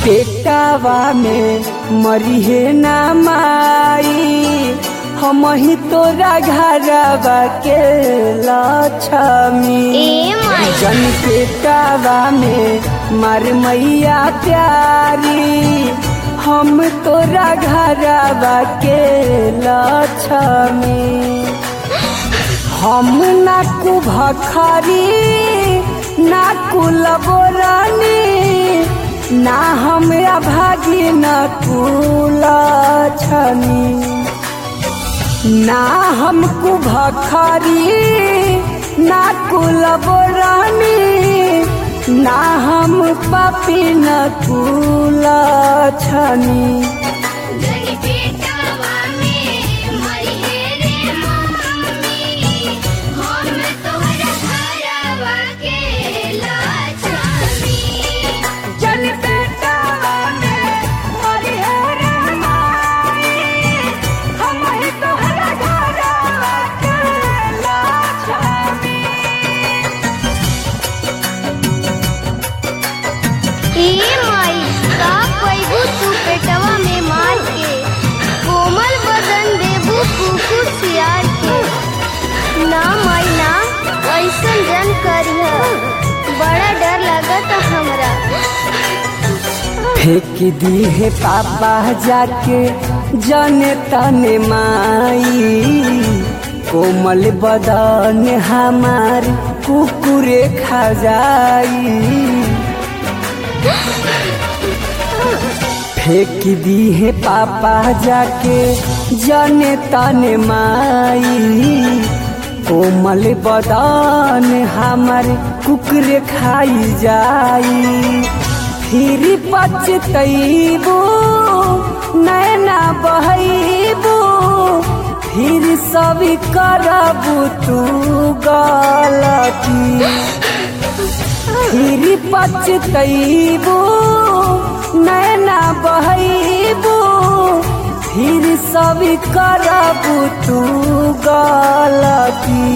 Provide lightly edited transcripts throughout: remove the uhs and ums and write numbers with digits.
पेटावा में मरिहे ना माई, हम ही तोरा घरवा के लक्ष्मी। जन पेटावा में मार मैया प्यारी, हम तोरा घरवा के लक्ष्मी। हम ना कुभखरी ना कुलबोरानी, ना हम अभागी न कुलछनी। ना हम कुभखरी ना कुलबोरानी, ना हम पापी न कुलछनी। पेटवा में मार के कोमल बदन देबू कुकुर सियार के। ना माई ना ऐसन जन करिह, बड़ा डर लगत हमरा। फेंक दी है पापा जाके जने तने माई, कोमल बदन हमार कुकुरे खा जाई। फेंक दी है पापा जाके जने तने माई, कोमल बदन हमार कुकुरे खाई जाई। फिर पछतैबू नैना बहैबू, फिर सब करबू तू गलती। फिर पछतैबू नैना बहैबू, फिर सब करबू तू गलती।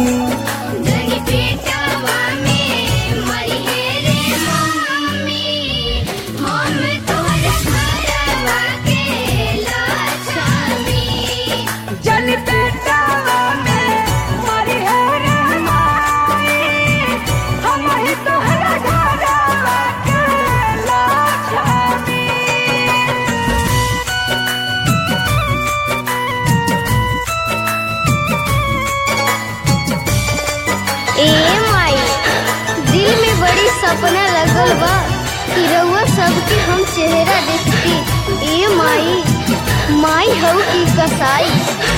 सपना लगल बा कि रउआ सबके हम चेहरा देखती। ए माई माई हऊ की कसाई।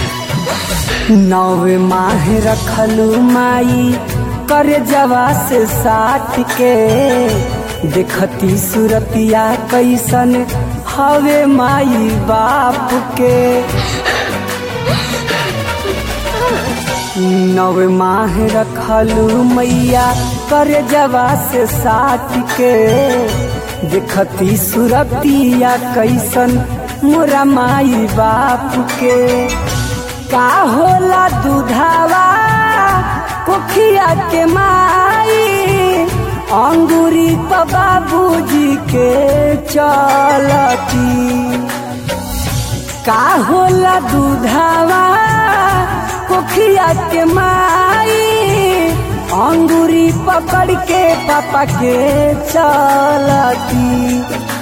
9 माह रखलू माई कर जवा से साथ के, देखती सूरतिया कैसन हवे माई बाप के। 9 माह रखलू मैया कर जवा से साथ के, देखती सूरतिया कैसन मोरा माई बाप के। का होला दूधावा कोखिया के माई, अंगूरी पर बाबूजी के चलती। का होला दूधावा कोखिया के माई, अंगूरी पकड़ के पापा के चलती।